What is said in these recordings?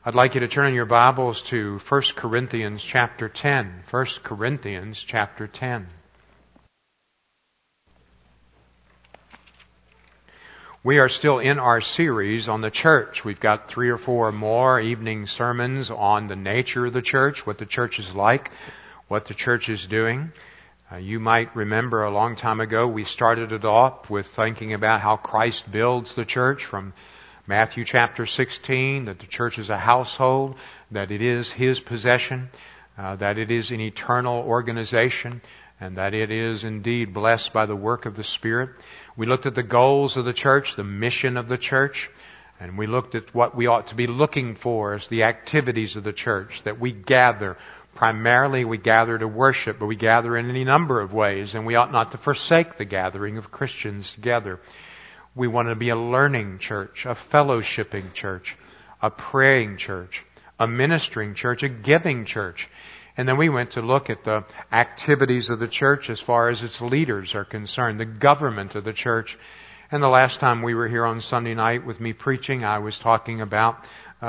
I'd like you to turn your Bibles to 1 Corinthians chapter 10. 1 Corinthians chapter 10. We are still in our series on the church. We've got 3 or 4 more evening sermons on the nature of the church, what the church is like, what the church is doing. You might remember a long time ago we started it off with thinking about how Christ builds the church from Matthew chapter 16, that the church is a household, that it is His possession, that it is an eternal organization, and that it is indeed blessed by the work of the Spirit. We looked at the goals of the church, the mission of the church, and we looked at what we ought to be looking for as the activities of the church, that we gather. Primarily we gather to worship, but we gather in any number of ways, and we ought not to forsake the gathering of Christians together. We want to be a learning church, a fellowshipping church, a praying church, a ministering church, a giving church. And then we went to look at the activities of the church as far as its leaders are concerned, the government of the church. And the last time we were here on Sunday night with me preaching, I was talking about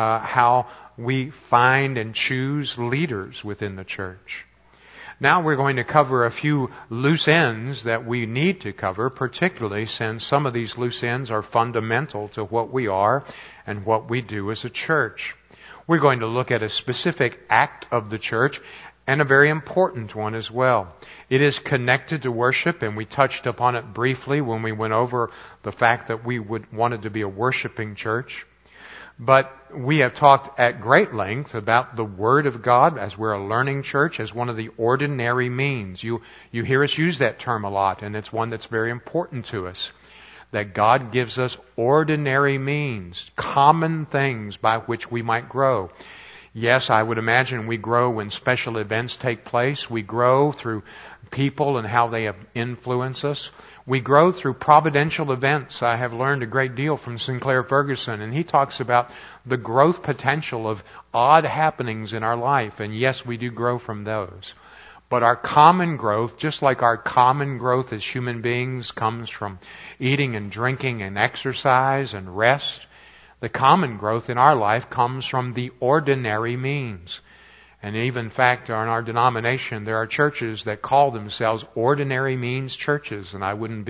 how we find and choose leaders within the church. Now we're going to cover a few loose ends that we need to cover, particularly since some of these loose ends are fundamental to what we are and what we do as a church. We're going to look at a specific act of the church and a very important one as well. It is connected to worship, and we touched upon it briefly when we went over the fact that we wanted to be a worshiping church. But we have talked at great length about the Word of God as we're a learning church, as one of the ordinary means. You hear us use that term a lot, and it's one that's very important to us. That God gives us ordinary means, common things by which we might grow. Yes, I would imagine we grow when special events take place. We grow through people and how they have influenced us. We grow through providential events. I have learned a great deal from Sinclair Ferguson, and he talks about the growth potential of odd happenings in our life. And yes, we do grow from those. But our common growth, just like our common growth as human beings comes from eating and drinking and exercise and rest, the common growth in our life comes from the ordinary means. And even in fact, in our denomination, there are churches that call themselves ordinary means churches. And I wouldn't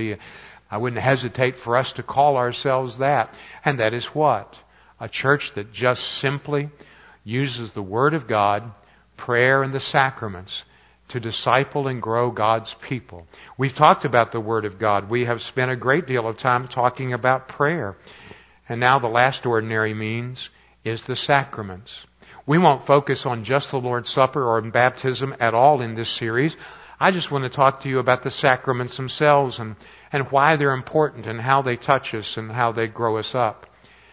hesitate for us to call ourselves that. And that is what? A church that just simply uses the Word of God, prayer and the sacraments to disciple and grow God's people. We've talked about the Word of God. We have spent a great deal of time talking about prayer. And now the last ordinary means is the sacraments. We won't focus on just the Lord's Supper or baptism at all in this series. I just want to talk to you about the sacraments themselves and why they're important and how they touch us and how they grow us up.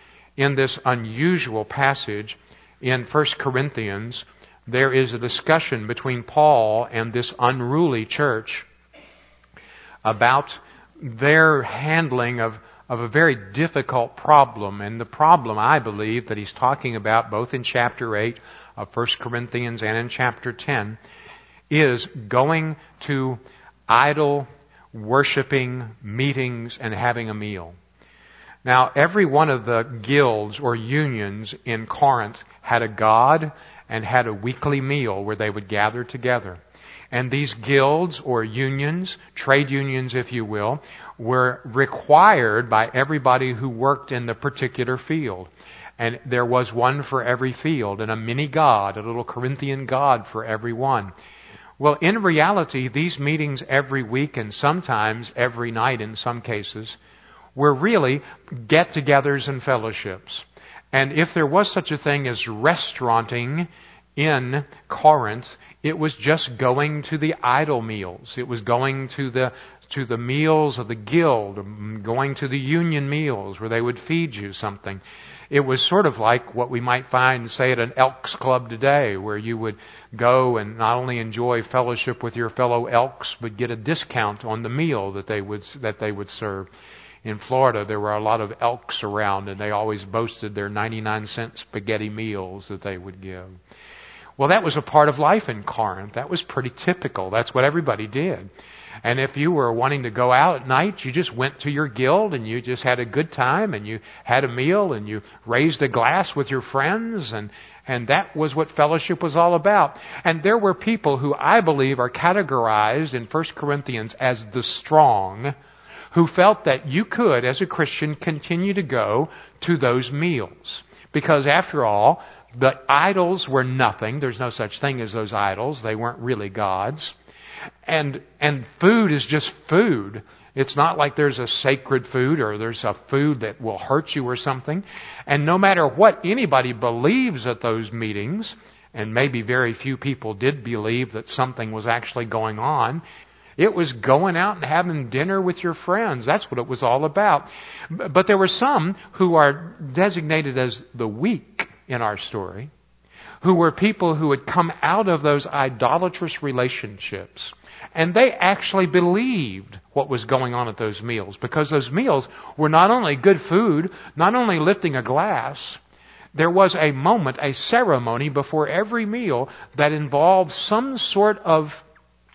In this unusual passage in 1 Corinthians, there is a discussion between Paul and this unruly church about their handling of a very difficult problem. And the problem, I believe, that he's talking about both in chapter 8 of 1 Corinthians and in chapter 10 is going to idol worshiping meetings and having a meal. Now, every one of the guilds or unions in Corinth had a god and had a weekly meal where they would gather together. And these guilds or unions, trade unions if you will, were required by everybody who worked in the particular field. And there was one for every field and a mini god, a little Corinthian god for every one. Well, in reality, these meetings every week and sometimes every night in some cases were really get-togethers and fellowships. And if there was such a thing as restauranting in Corinth, it was just going to the idol meals. It was going to the meals of the guild, going to the union meals where they would feed you something. It was sort of like what we might find, say, at an Elks Club today, where you would go and not only enjoy fellowship with your fellow Elks, but get a discount on the meal that they would serve. In Florida, there were a lot of Elks around, and they always boasted their 99-cent spaghetti meals that they would give. Well, that was a part of life in Corinth. That was pretty typical. That's what everybody did. And if you were wanting to go out at night, you just went to your guild and you just had a good time and you had a meal and you raised a glass with your friends and that was what fellowship was all about. And there were people who I believe are categorized in 1 Corinthians as the strong, who felt that you could, as a Christian, continue to go to those meals. Because after all, the idols were nothing. There's no such thing as those idols. They weren't really gods. And food is just food. It's not like there's a sacred food or there's a food that will hurt you or something. And no matter what anybody believes at those meetings, and maybe very few people did believe that something was actually going on, it was going out and having dinner with your friends. That's what it was all about. But there were some who are designated as the weak in our story, who were people who had come out of those idolatrous relationships. And they actually believed what was going on at those meals, because those meals were not only good food, not only lifting a glass. There was a moment, a ceremony before every meal that involved some sort of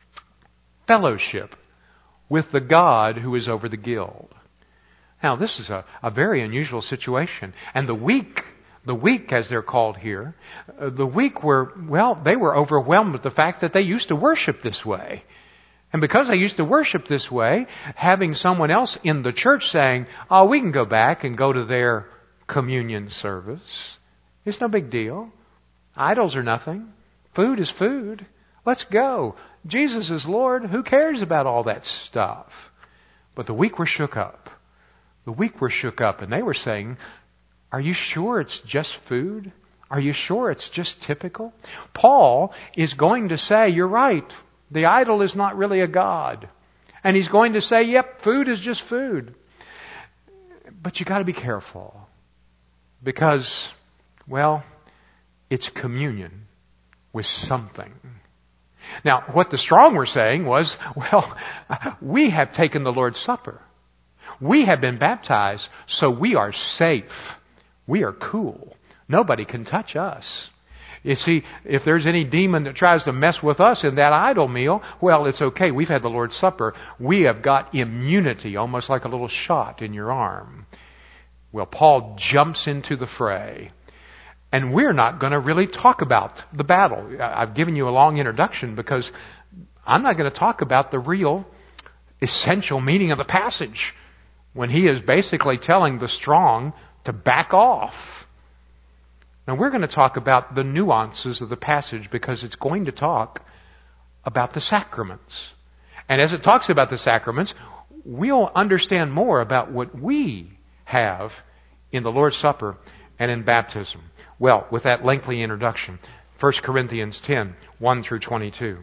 fellowship with the God who is over the guild. Now, this is a very unusual situation. And the weak, as they're called here, the weak they were overwhelmed with the fact that they used to worship this way. And because they used to worship this way, having someone else in the church saying, oh, we can go back and go to their communion service, it's no big deal. Idols are nothing. Food is food. Let's go. Jesus is Lord. Who cares about all that stuff? But the weak were shook up. The weak were shook up, and they were saying, are you sure it's just food? Are you sure it's just typical? Paul is going to say, you're right. The idol is not really a god. And he's going to say, yep, food is just food. But you got to be careful. Because, it's communion with something. Now, what the strong were saying was, we have taken the Lord's Supper. We have been baptized, so we are safe. We are cool. Nobody can touch us. You see, if there's any demon that tries to mess with us in that idol meal, it's okay. We've had the Lord's Supper. We have got immunity, almost like a little shot in your arm. Well, Paul jumps into the fray. And we're not going to really talk about the battle. I've given you a long introduction because I'm not going to talk about the real essential meaning of the passage when he is basically telling the strong to back off. Now we're going to talk about the nuances of the passage because it's going to talk about the sacraments. And as it talks about the sacraments, we'll understand more about what we have in the Lord's Supper and in baptism. Well, with that lengthy introduction, 1 Corinthians 10, 1 through 22.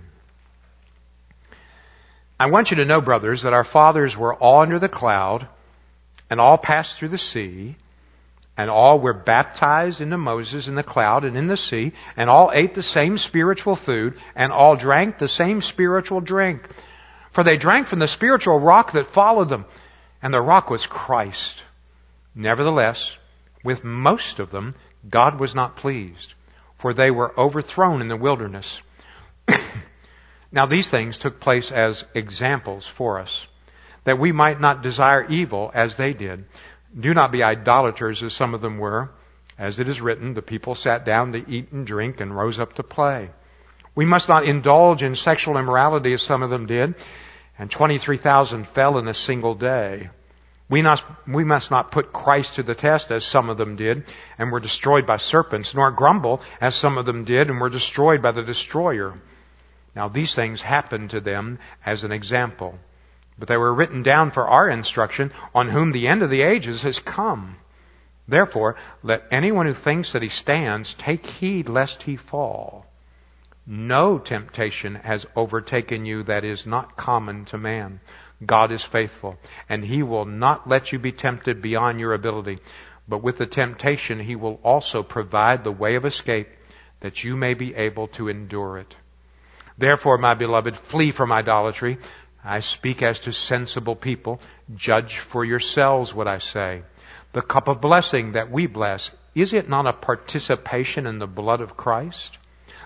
I want you to know, brothers, that our fathers were all under the cloud, and all passed through the sea, and all were baptized into Moses in the cloud and in the sea, and all ate the same spiritual food, and all drank the same spiritual drink. For they drank from the spiritual rock that followed them, and the rock was Christ. Nevertheless, with most of them, God was not pleased, for they were overthrown in the wilderness. Now these things took place as examples for us, that we might not desire evil as they did. Do not be idolaters as some of them were. As it is written, the people sat down to eat and drink and rose up to play. We must not indulge in sexual immorality as some of them did, and 23,000 fell in a single day. We must not put Christ to the test as some of them did and were destroyed by serpents, nor grumble as some of them did and were destroyed by the destroyer. Now these things happened to them as an example, but they were written down for our instruction, on whom the end of the ages has come. Therefore, let anyone who thinks that he stands take heed lest he fall. No temptation has overtaken you that is not common to man. God is faithful, and He will not let you be tempted beyond your ability. But with the temptation, He will also provide the way of escape, that you may be able to endure it. Therefore, my beloved, flee from idolatry. I speak as to sensible people. Judge for yourselves what I say. The cup of blessing that we bless, is it not a participation in the blood of Christ?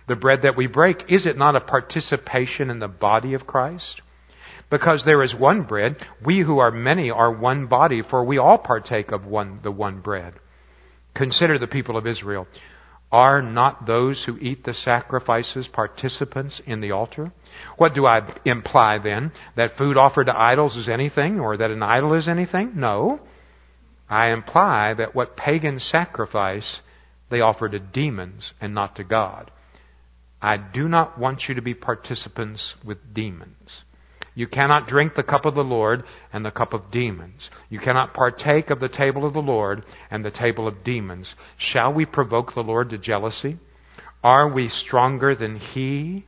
The bread that we break, is it not a participation in the body of Christ? Because there is one bread, we who are many are one body, for we all partake of the one bread. Consider the people of Israel. Are not those who eat the sacrifices participants in the altar? What do I imply then? That food offered to idols is anything, or that an idol is anything? No. I imply that what pagans sacrifice, they offer to demons and not to God. I do not want you to be participants with demons. You cannot drink the cup of the Lord and the cup of demons. You cannot partake of the table of the Lord and the table of demons. Shall we provoke the Lord to jealousy? Are we stronger than He?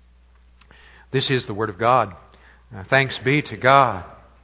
This is the Word of God. Thanks be to God.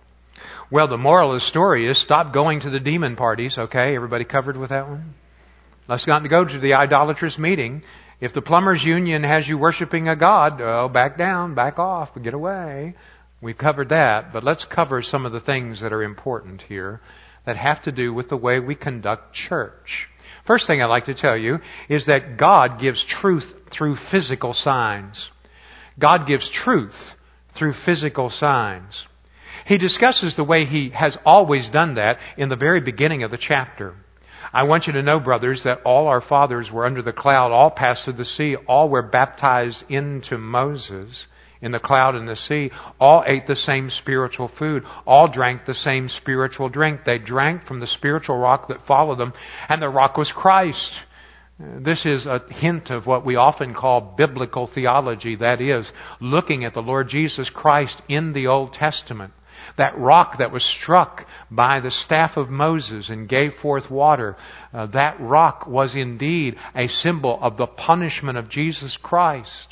Well, the moral of the story is stop going to the demon parties, okay? Everybody covered with that one? Let's not go to the idolatrous meeting. If the plumbers union has you worshiping a god, back down, back off, get away. We've covered that, but let's cover some of the things that are important here that have to do with the way we conduct church. First thing I'd like to tell you is that God gives truth through physical signs. God gives truth through physical signs. He discusses the way He has always done that in the very beginning of the chapter. I want you to know, brothers, that all our fathers were under the cloud, all passed through the sea, all were baptized into Moses in the cloud and the sea, all ate the same spiritual food, all drank the same spiritual drink. They drank from the spiritual rock that followed them, and the rock was Christ. This is a hint of what we often call biblical theology, that is, looking at the Lord Jesus Christ in the Old Testament. That rock that was struck by the staff of Moses and gave forth water, that rock was indeed a symbol of the punishment of Jesus Christ.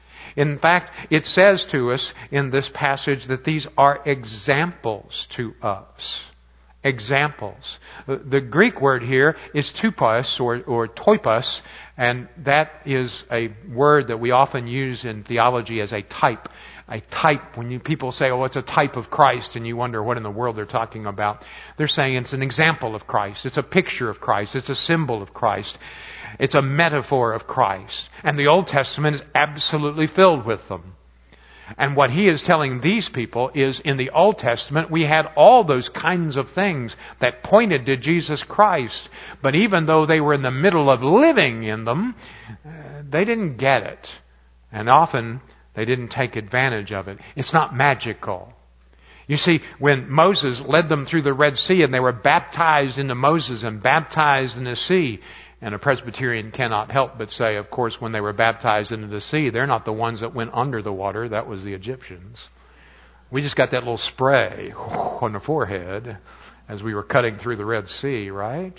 In fact, it says to us in this passage that these are examples to us. Examples. The Greek word here is tupos or toipos, and that is a word that we often use in theology as a type. A type, when people say, oh, it's a type of Christ, and you wonder what in the world they're talking about. They're saying it's an example of Christ. It's a picture of Christ. It's a symbol of Christ. It's a metaphor of Christ. And the Old Testament is absolutely filled with them. And what He is telling these people is in the Old Testament we had all those kinds of things that pointed to Jesus Christ. But even though they were in the middle of living in them, they didn't get it. And often they didn't take advantage of it. It's not magical. You see, when Moses led them through the Red Sea and they were baptized into Moses and baptized in the sea, and a Presbyterian cannot help but say, of course, when they were baptized into the sea, they're not the ones that went under the water. That was the Egyptians. We just got that little spray on the forehead as we were cutting through the Red Sea, right?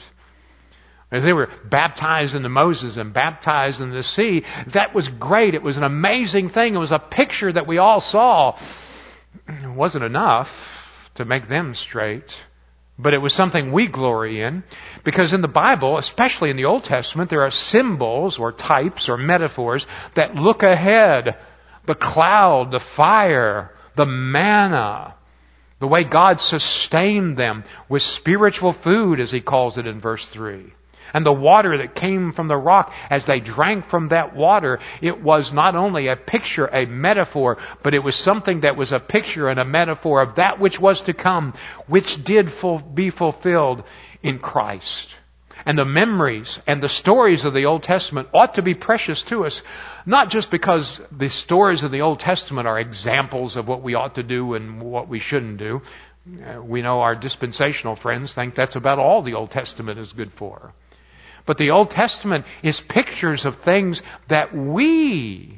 As they were baptized into Moses and baptized into the sea, that was great. It was an amazing thing. It was a picture that we all saw. It wasn't enough to make them straight. But it was something we glory in, because in the Bible, especially in the Old Testament, there are symbols or types or metaphors that look ahead. The cloud, the fire, the manna, the way God sustained them with spiritual food, as He calls it in verse 3. And the water that came from the rock, as they drank from that water, it was not only a picture, a metaphor, but it was something that was a picture and a metaphor of that which was to come, which did be fulfilled in Christ. And the memories and the stories of the Old Testament ought to be precious to us, not just because the stories of the Old Testament are examples of what we ought to do and what we shouldn't do. We know our dispensational friends think that's about all the Old Testament is good for. But the Old Testament is pictures of things that we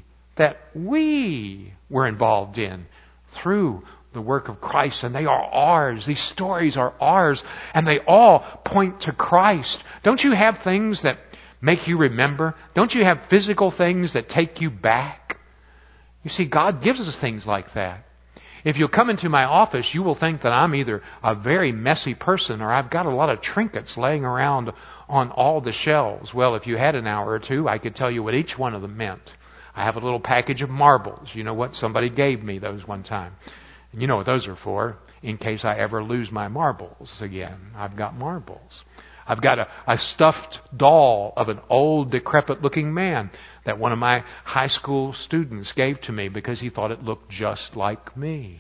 were involved in through the work of Christ, and they are ours. These stories are ours, and they all point to Christ. Don't you have things that make you remember? Don't you have physical things that take you back? You see, God gives us things like that. If you'll come into my office, you will think that I'm either a very messy person or I've got a lot of trinkets laying around on all the shelves. Well, if you had an hour or two, I could tell you what each one of them meant. I have a little package of marbles. You know what? Somebody gave me those one time. And you know what those are for? In case I ever lose my marbles again. I've got marbles. I've got a stuffed doll of an old, decrepit-looking man that one of my high school students gave to me because he thought it looked just like me.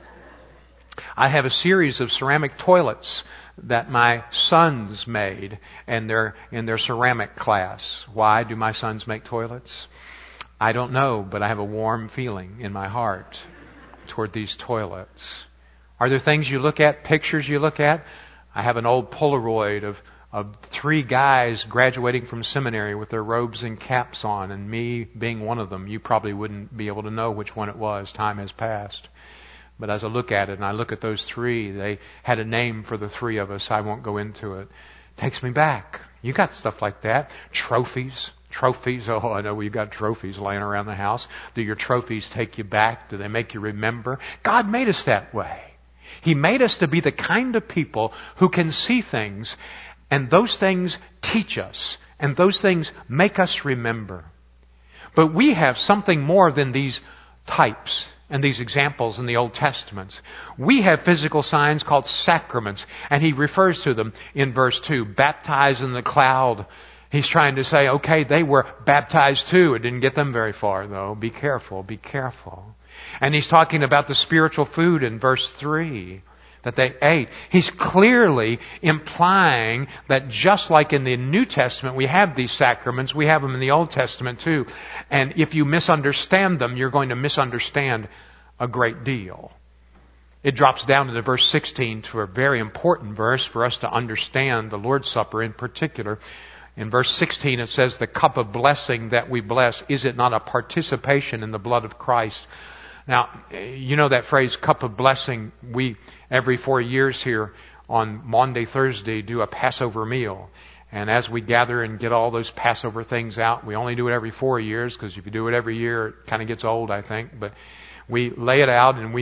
I have a series of ceramic toilets that my sons made, and they're in their ceramic class. Why do my sons make toilets? I don't know, but I have a warm feeling in my heart toward these toilets. Are there things you look at, pictures you look at? I have an old Polaroid of 3 guys graduating from seminary with their robes and caps on, and me being one of them. You probably wouldn't be able to know which one it was. Time has passed. But as I look at it, and I look at those 3, they had a name for the 3 of us. I won't go into it. Takes me back. You got stuff like that. Trophies. Oh, I know we've got trophies laying around the house. Do your trophies take you back? Do they make you remember? God made us that way. He made us to be the kind of people who can see things, and those things teach us, and those things make us remember. But we have something more than these types and these examples in the Old Testament. We have physical signs called sacraments, and he refers to them in verse 2. Baptized in the cloud. He's trying to say, okay, they were baptized too. It didn't get them very far, though. Be careful, be careful. And he's talking about the spiritual food in verse 3 that they ate. He's clearly implying that just like in the New Testament we have these sacraments, we have them in the Old Testament too. And if you misunderstand them, you're going to misunderstand a great deal. It drops down into verse 16 to a very important verse for us to understand the Lord's Supper in particular. In verse 16 it says, the cup of blessing that we bless, is it not a participation in the blood of Christ? Now, you know that phrase, cup of blessing. We, every 4 years here on Maundy Thursday, do a Passover meal. And as we gather and get all those Passover things out, we only do it every 4 years, because if you do it every year, it kind of gets old, I think. But we lay it out, and we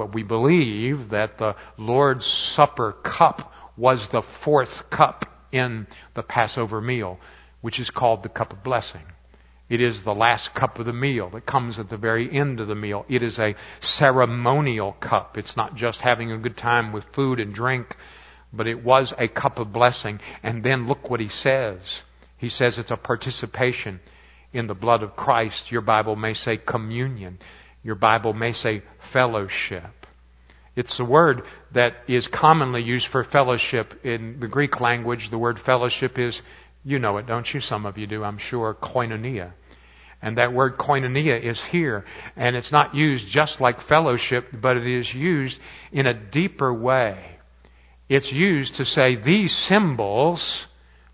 believe that the Lord's Supper cup was the 4th cup in the Passover meal, which is called the cup of blessing. It is the last cup of the meal. It comes at the very end of the meal. It is a ceremonial cup. It's not just having a good time with food and drink, but it was a cup of blessing. And then look what he says. He says it's a participation in the blood of Christ. Your Bible may say communion. Your Bible may say fellowship. It's a word that is commonly used for fellowship in the Greek language. The word fellowship is, you know it, don't you? Some of you do, I'm sure, koinonia. And that word koinonia is here. And it's not used just like fellowship, but it is used in a deeper way. It's used to say these symbols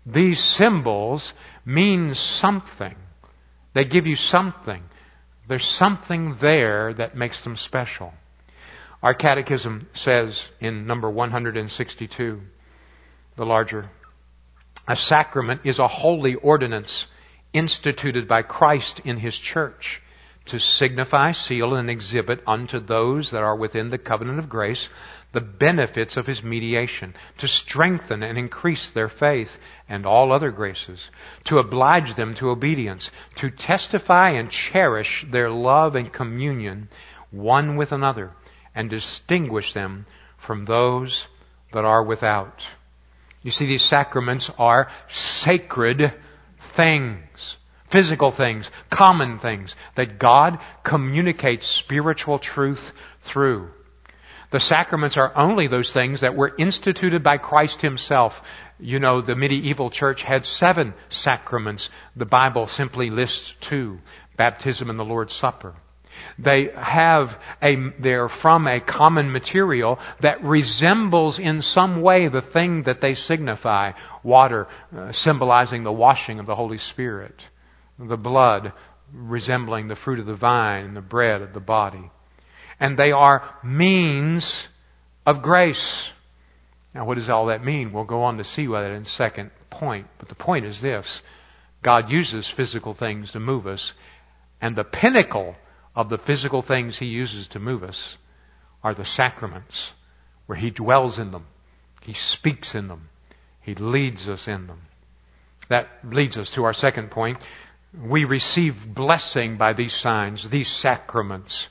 mean something. They give you something. There's something there that makes them special. Our catechism says in number 162, the larger, a sacrament is a holy ordinance instituted by Christ in His church to signify, seal, and exhibit unto those that are within the covenant of grace the benefits of His mediation, to strengthen and increase their faith and all other graces, to oblige them to obedience, to testify and cherish their love and communion one with another, and distinguish them from those that are without. You see, these sacraments are sacred things, physical things, common things that God communicates spiritual truth through. The sacraments are only those things that were instituted by Christ Himself. You know, the medieval church had 7 sacraments. The Bible simply lists 2, baptism and the Lord's Supper. They're from a common material that resembles in some way the thing that they signify. Water, symbolizing the washing of the Holy Spirit. The blood, resembling the fruit of the vine, and the bread of the body. And they are means of grace. Now, what does all that mean? We'll go on to see that in a second point. But the point is this. God uses physical things to move us. And the pinnacle of the physical things He uses to move us are the sacraments, where He dwells in them. He speaks in them. He leads us in them. That leads us to our second point. We receive blessing by these signs, these sacraments.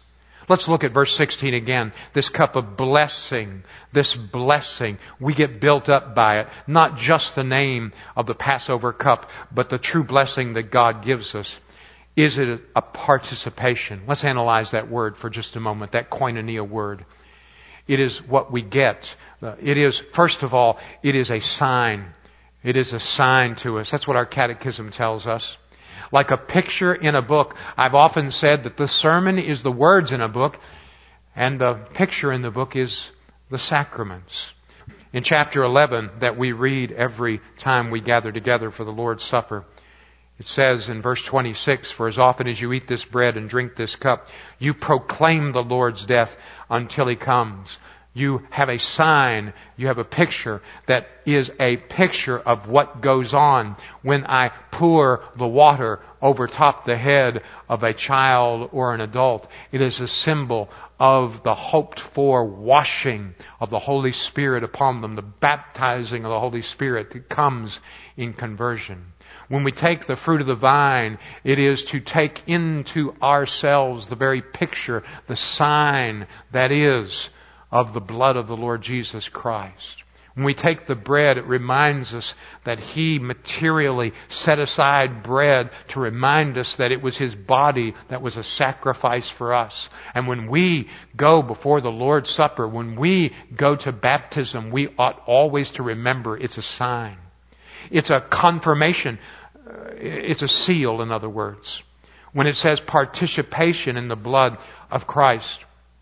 Let's look at verse 16 again. This cup of blessing, this blessing, we get built up by it. Not just the name of the Passover cup, but the true blessing that God gives us. Is it a participation? Let's analyze that word for just a moment, that koinonia word. It is what we get. It is, first of all, it is a sign. It is a sign to us. That's what our catechism tells us. Like a picture in a book. I've often said that the sermon is the words in a book, and the picture in the book is the sacraments. In chapter 11 that we read every time we gather together for the Lord's Supper, it says in verse 26, "For as often as you eat this bread and drink this cup, you proclaim the Lord's death until He comes." You have a sign, you have a picture that is a picture of what goes on when I pour the water over top the head of a child or an adult. It is a symbol of the hoped for washing of the Holy Spirit upon them, the baptizing of the Holy Spirit that comes in conversion. When we take the fruit of the vine, it is to take into ourselves the very picture, the sign that is of the blood of the Lord Jesus Christ. When we take the bread, it reminds us that He materially set aside bread to remind us that it was His body that was a sacrifice for us. And when we go before the Lord's Supper, when we go to baptism, we ought always to remember it's a sign. It's a confirmation. It's a seal, in other words. When it says participation in the blood of Christ,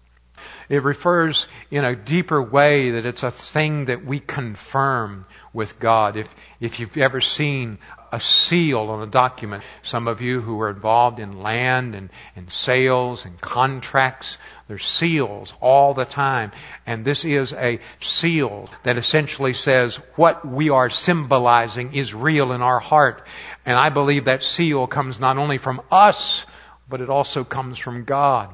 it refers in a deeper way that it's a thing that we confirm with God. If you've ever seen a seal on a document, some of you who are involved in land and sales and contracts, there's seals all the time. And this is a seal that essentially says what we are symbolizing is real in our heart. And I believe that seal comes not only from us, but it also comes from God.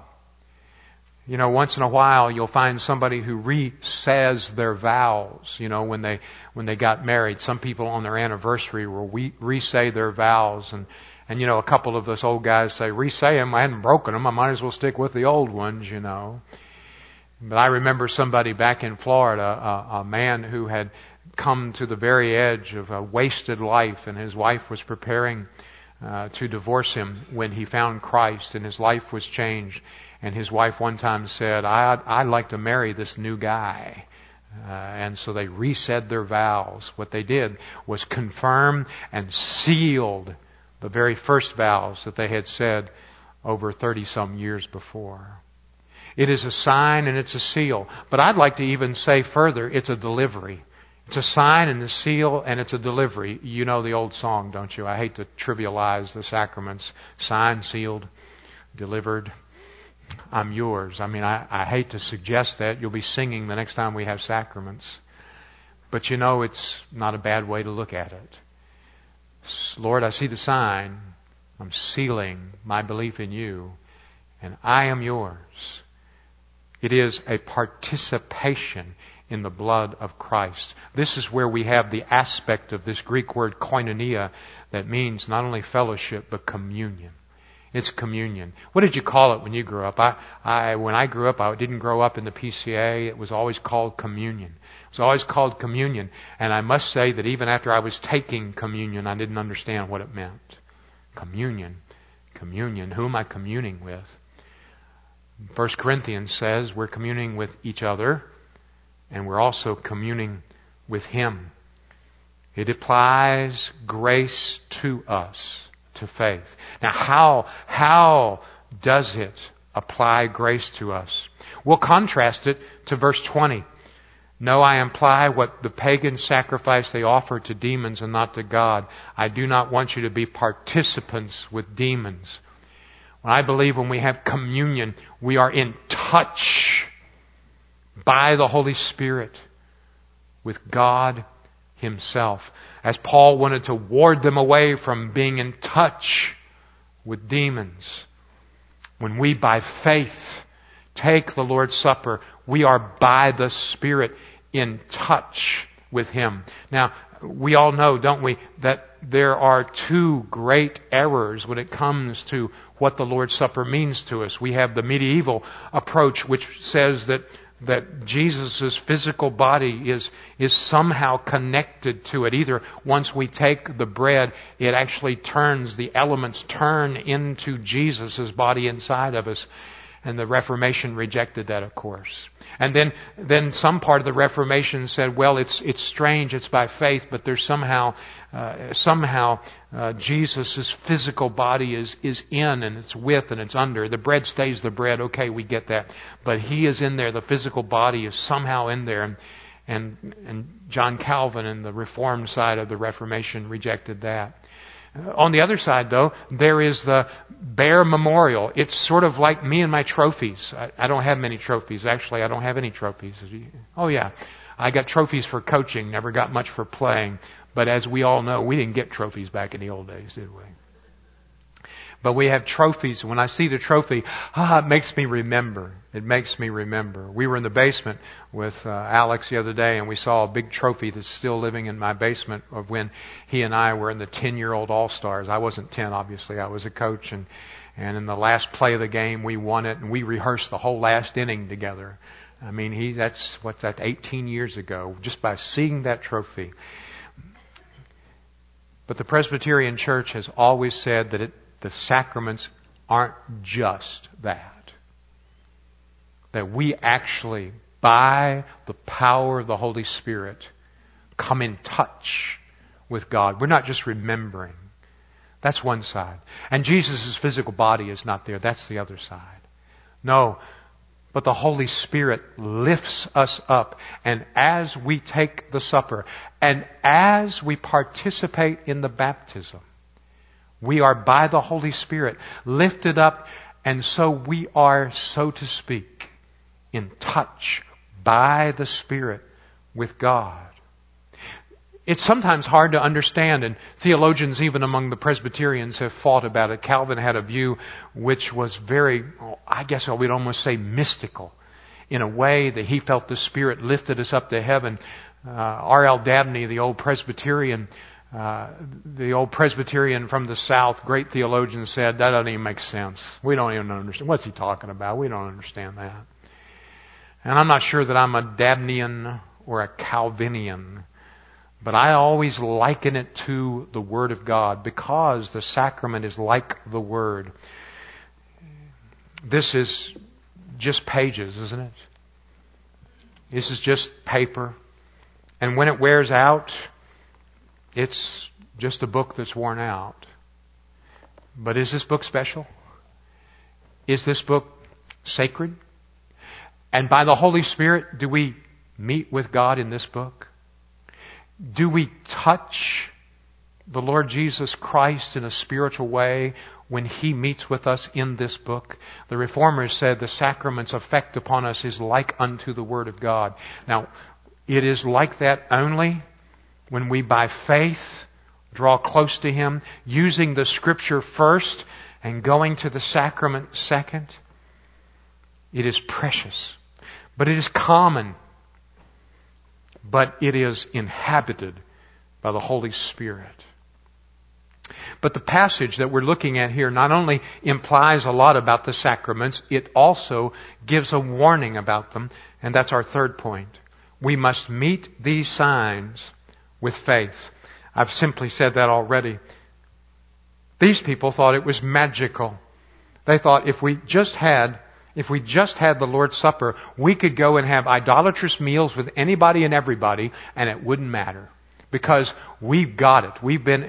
You know, once in a while you'll find somebody who re-says their vows, you know, when they got married. Some people on their anniversary will re-say their vows. And you know, a couple of us old guys say, re-say them. I hadn't broken them. I might as well stick with the old ones, you know. But I remember somebody back in Florida, a man who had come to the very edge of a wasted life, and his wife was preparing to divorce him when he found Christ, and his life was changed. And his wife one time said, I'd like to marry this new guy. And so they re-said their vows. What they did was confirm and sealed the very first vows that they had said over 30-some years before. It is a sign and it's a seal. But I'd like to even say further, it's a delivery. It's a sign and a seal and it's a delivery. You know the old song, don't you? I hate to trivialize the sacraments. Signed, sealed, delivered. I'm yours. I mean, I hate to suggest that. You'll be singing the next time we have sacraments. But you know, it's not a bad way to look at it. Lord, I see the sign. I'm sealing my belief in you. And I am yours. It is a participation in the blood of Christ. This is where we have the aspect of this Greek word koinonia that means not only fellowship, but communion. It's communion. What did you call it when you grew up? When I grew up, I didn't grow up in the PCA. It was always called communion. It was always called communion. And I must say that even after I was taking communion, I didn't understand what it meant. Communion. Communion. Who am I communing with? 1 Corinthians says we're communing with each other, and we're also communing with Him. It applies grace to us. To faith. Now, how does it apply grace to us? We'll contrast it to verse 20. No, I imply what the pagans sacrifice they offer to demons and not to God. I do not want you to be participants with demons. I believe when we have communion, we are in touch by the Holy Spirit with God Himself. As Paul wanted to ward them away from being in touch with demons. When we by faith take the Lord's Supper, we are by the Spirit in touch with Him. Now, we all know, don't we, that there are two great errors when it comes to what the Lord's Supper means to us. We have the medieval approach, which says that Jesus' physical body is somehow connected to it. Either once we take the bread, it actually the elements turn into Jesus' body inside of us. And the Reformation rejected that, of course. And then some part of the Reformation said, well, it's strange, it's by faith, but there's somehow Jesus' physical body is in and it's with and it's under. The bread stays the bread. Okay, we get that. But He is in there. The physical body is somehow in there. And John Calvin and the Reformed side of the Reformation rejected that. On the other side, though, there is the bare memorial. It's sort of like me and my trophies. I don't have many trophies. Actually, I don't have any trophies. Oh, yeah. I got trophies for coaching, never got much for playing. But as we all know, we didn't get trophies back in the old days, did we? But we have trophies. When I see the trophy, it makes me remember. It makes me remember. We were in the basement with Alex the other day, and we saw a big trophy that's still living in my basement of when he and I were in the 10-year-old All-Stars. I wasn't 10, obviously. I was a coach, and in the last play of the game, we won it, and we rehearsed the whole last inning together. I mean, that's 18 years ago, just by seeing that trophy. But the Presbyterian Church has always said that the sacraments aren't just that. That we actually, by the power of the Holy Spirit, come in touch with God. We're not just remembering. That's one side. And Jesus' physical body is not there. That's the other side. No, but the Holy Spirit lifts us up. And as we take the supper, and as we participate in the baptism, we are by the Holy Spirit lifted up, and so we are, so to speak, in touch by the Spirit with God. It's sometimes hard to understand, and theologians even among the Presbyterians have fought about it. Calvin had a view which was very, I guess we'd almost say mystical, in a way that he felt the Spirit lifted us up to heaven. R.L. Dabney, the old Presbyterian from the South, great theologian, said, that doesn't even make sense. We don't even understand. What's he talking about? We don't understand that. And I'm not sure that I'm a Dabneyan or a Calvinian, but I always liken it to the Word of God because the sacrament is like the Word. This is just pages, isn't it? This is just paper. And when it wears out, it's just a book that's worn out. But is this book special? Is this book sacred? And by the Holy Spirit, do we meet with God in this book? Do we touch the Lord Jesus Christ in a spiritual way when He meets with us in this book? The Reformers said the sacrament's effect upon us is like unto the Word of God. Now, it is like that only when we by faith draw close to Him, using the Scripture first and going to the sacrament second. It is precious, but it is common, but it is inhabited by the Holy Spirit. But the passage that we're looking at here not only implies a lot about the sacraments, it also gives a warning about them, and that's our third point. We must meet these signs with faith. I've simply said that already. These people thought it was magical. They thought if we just had the Lord's Supper, we could go and have idolatrous meals with anybody and everybody, and it wouldn't matter. Because we've got it. We've been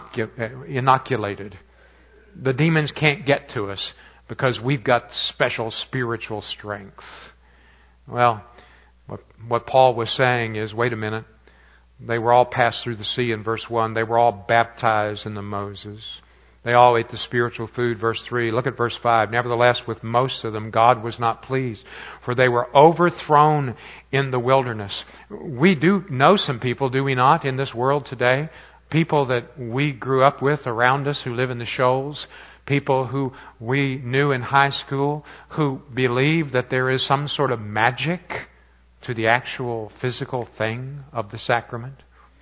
inoculated. The demons can't get to us because we've got special spiritual strength. Well, what Paul was saying is, wait a minute. They were all passed through the sea in verse 1. They were all baptized into Moses. They all ate the spiritual food, verse 3. Look at verse 5. Nevertheless, with most of them, God was not pleased, for they were overthrown in the wilderness. We do know some people, do we not, in this world today? People that we grew up with around us who live in the shoals. People who we knew in high school who believe that there is some sort of magic to the actual physical thing of the sacrament.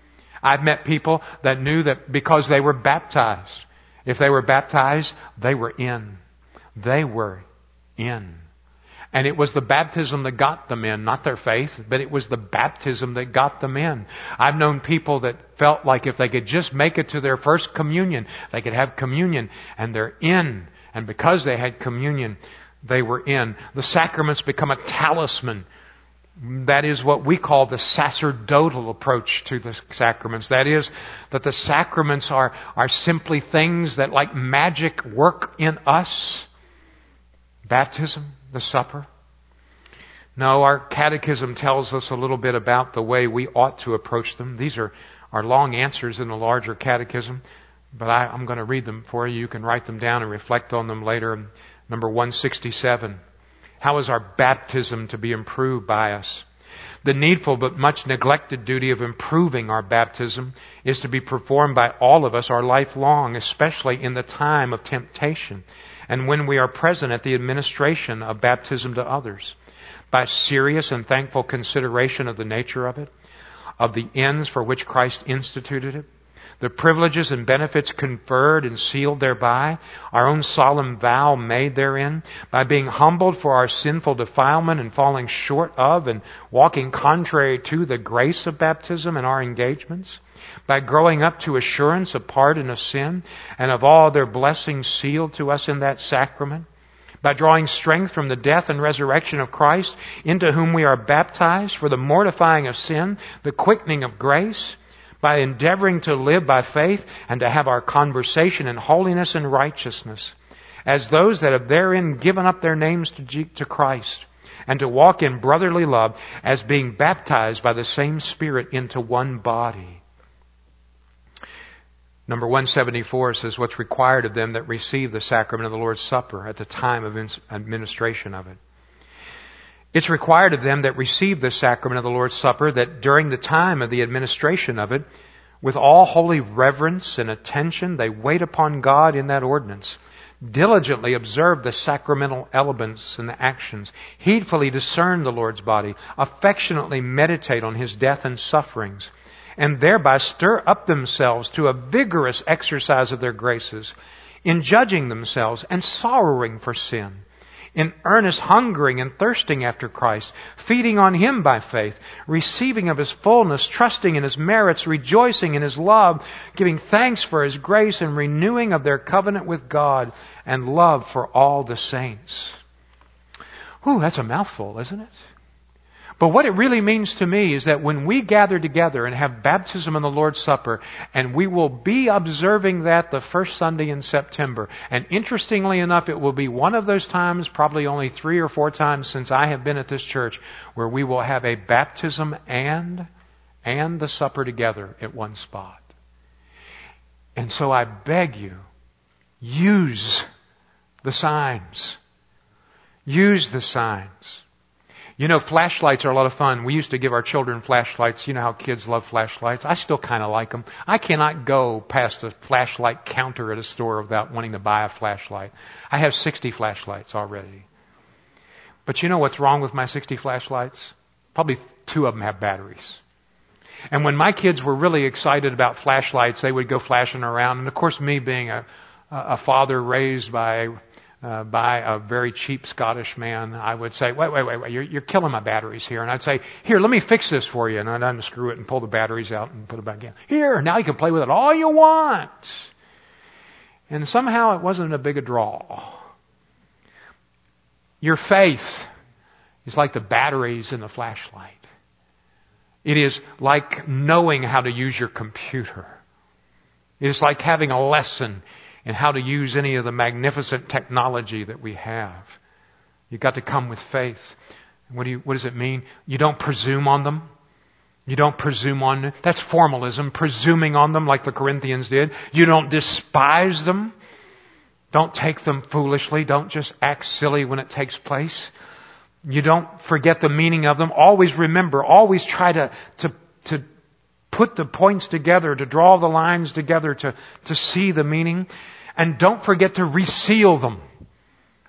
I've met people that knew that because they were baptized. If they were baptized, they were in. They were in. And it was the baptism that got them in, not their faith, but it was the baptism that got them in. I've known people that felt like if they could just make it to their first communion, they could have communion, and they're in. And because they had communion, they were in. The sacraments become a talisman. That is what we call the sacerdotal approach to the sacraments. That is, that the sacraments are simply things that like magic work in us. Baptism, the supper. No, our catechism tells us a little bit about the way we ought to approach them. These are long answers in the larger catechism, but I'm going to read them for you. You can write them down and reflect on them later. Number 167. How is our baptism to be improved by us? The needful but much neglected duty of improving our baptism is to be performed by all of us our life long, especially in the time of temptation and when we are present at the administration of baptism to others, by serious and thankful consideration of the nature of it, of the ends for which Christ instituted it, the privileges and benefits conferred and sealed thereby, our own solemn vow made therein, by being humbled for our sinful defilement and falling short of and walking contrary to the grace of baptism and our engagements, by growing up to assurance of pardon of sin and of all their blessings sealed to us in that sacrament, by drawing strength from the death and resurrection of Christ, into whom we are baptized for the mortifying of sin, the quickening of grace, by endeavoring to live by faith and to have our conversation in holiness and righteousness, as those that have therein given up their names to Christ, and to walk in brotherly love, as being baptized by the same Spirit into one body. Number 174 says, what's required of them that receive the sacrament of the Lord's Supper at the time of administration of it. It's required of them that receive the sacrament of the Lord's Supper that during the time of the administration of it, with all holy reverence and attention, they wait upon God in that ordinance, diligently observe the sacramental elements and the actions, heedfully discern the Lord's body, affectionately meditate on His death and sufferings, and thereby stir up themselves to a vigorous exercise of their graces, in judging themselves and sorrowing for sin, in earnest hungering and thirsting after Christ, feeding on Him by faith, receiving of His fullness, trusting in His merits, rejoicing in His love, giving thanks for His grace, and renewing of their covenant with God and love for all the saints. Whew, that's a mouthful, isn't it? But what it really means to me is that when we gather together and have baptism in the Lord's Supper, and we will be observing that the first Sunday in September, and interestingly enough, it will be one of those times, probably only 3 or 4 times since I have been at this church, where we will have a baptism and the supper together at one spot. And so I beg you, use the signs. Use the signs. You know, flashlights are a lot of fun. We used to give our children flashlights. You know how kids love flashlights. I still kind of like them. I cannot go past a flashlight counter at a store without wanting to buy a flashlight. I have 60 flashlights already. But you know what's wrong with my 60 flashlights? Probably 2 of them have batteries. And when my kids were really excited about flashlights, they would go flashing around. And of course, me being a father raised by a very cheap Scottish man, I would say, wait, you're killing my batteries here. And I'd say, here, let me fix this for you. And I'd unscrew it and pull the batteries out and put it back in. Here, now you can play with it all you want. And somehow it wasn't a big a draw. Your faith is like the batteries in the flashlight. It is like knowing how to use your computer. It is like having a lesson in how to use any of the magnificent technology that we have. You've got to come with faith. What does it mean? You don't presume on them. You don't presume on them. That's formalism, presuming on them like the Corinthians did. You don't despise them. Don't take them foolishly. Don't just act silly when it takes place. You don't forget the meaning of them. Always remember, always try to put the points together, to draw the lines together, to see the meaning. And don't forget to reseal them.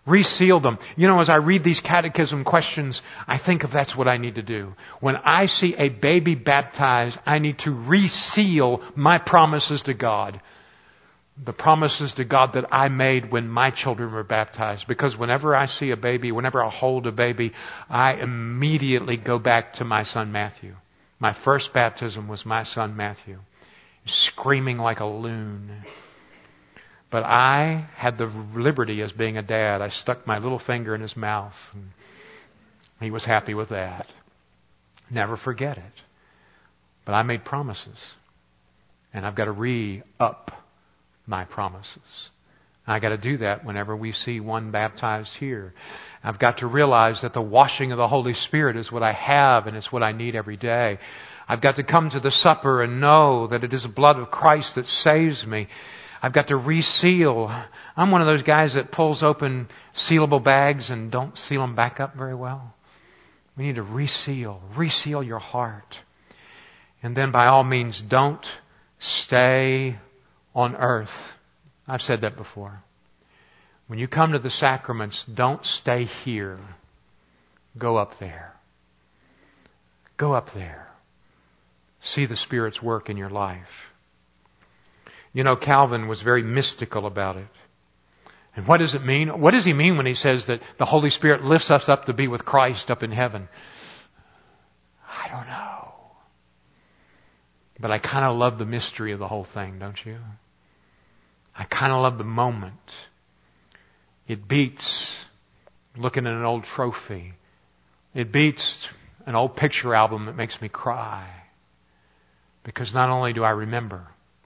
Reseal them. You know, as I read these catechism questions, I think of that's what I need to do. When I see a baby baptized, I need to reseal my promises to God. The promises to God that I made when my children were baptized. Because whenever I see a baby, whenever I hold a baby, I immediately go back to my son Matthew. My first baptism was my son Matthew, screaming like a loon. But I had the liberty as being a dad. I stuck my little finger in his mouth, and he was happy with that. Never forget it. But I made promises, and I've got to re-up my promises. I got to do that whenever we see one baptized here. I've got to realize that the washing of the Holy Spirit is what I have and it's what I need every day. I've got to come to the supper and know that it is the blood of Christ that saves me. I've got to reseal. I'm one of those guys that pulls open sealable bags and don't seal them back up very well. We need to reseal. Reseal your heart. And then by all means, don't stay on earth. I've said that before. When you come to the sacraments, don't stay here. Go up there. Go up there. See the Spirit's work in your life. You know, Calvin was very mystical about it. And what does it mean? What does he mean when he says that the Holy Spirit lifts us up to be with Christ up in heaven? I don't know. But I kind of love the mystery of the whole thing, don't you? I kind of love the moment. It beats looking at an old trophy. It beats an old picture album that makes me cry. Because not only do I remember,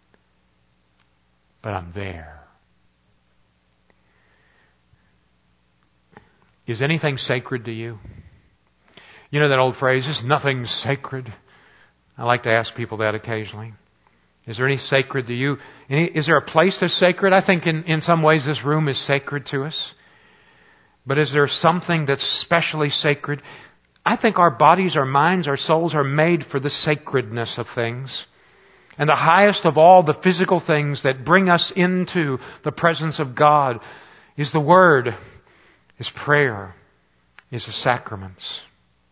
but I'm there. Is anything sacred to you? You know that old phrase, "Is nothing sacred?" I like to ask people that occasionally. Is there any sacred to you? Is there a place that's sacred? I think in some ways this room is sacred to us. But is there something that's specially sacred? I think our bodies, our minds, our souls are made for the sacredness of things. And the highest of all the physical things that bring us into the presence of God is the Word, is prayer, is the sacraments.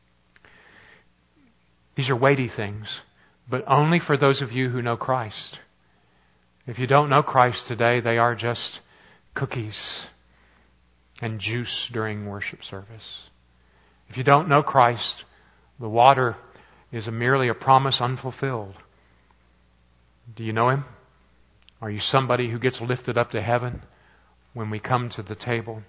These are weighty things, but only for those of you who know Christ. If you don't know Christ today, they are just cookies and juice during worship service. If you don't know Christ, the water is merely a promise unfulfilled. Do you know Him? Are you somebody who gets lifted up to heaven when we come to the table?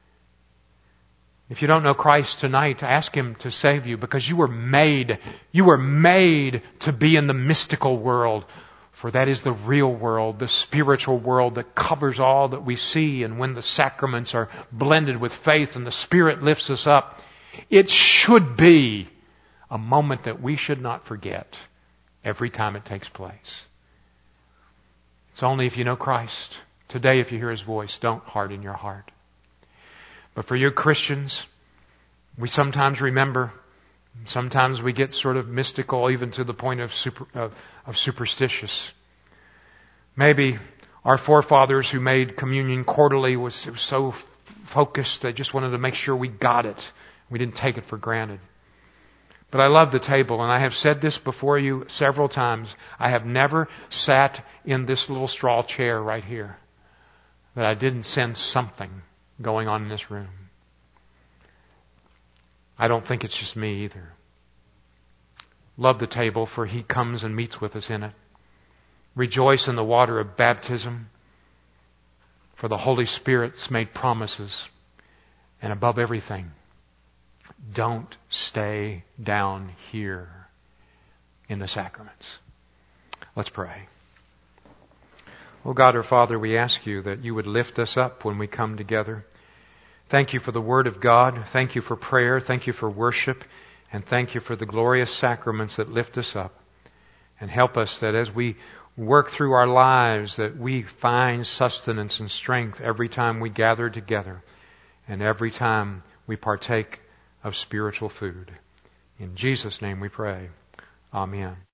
If you don't know Christ tonight, ask Him to save you, because you were made to be in the mystical world. For that is the real world, the spiritual world that covers all that we see. And when the sacraments are blended with faith and the Spirit lifts us up, it should be a moment that we should not forget every time it takes place. It's only if you know Christ. Today, if you hear His voice, don't harden your heart. But for you Christians, we sometimes remember, sometimes we get sort of mystical, even to the point of superstitious. Maybe our forefathers who made communion quarterly was so focused, they just wanted to make sure we got it. We didn't take it for granted. But I love the table, and I have said this before you several times. I have never sat in this little straw chair right here that I didn't sense something going on in this room. I don't think it's just me either. Love the table, for He comes and meets with us in it. Rejoice in the water of baptism, for the Holy Spirit's made promises. And above everything, don't stay down here in the sacraments. Let's pray. Oh God, our Father, we ask You that You would lift us up when we come together. Thank You for the Word of God. Thank You for prayer. Thank You for worship. And thank You for the glorious sacraments that lift us up. And help us that as we work through our lives, that we find sustenance and strength every time we gather together and every time we partake of spiritual food. In Jesus' name we pray. Amen.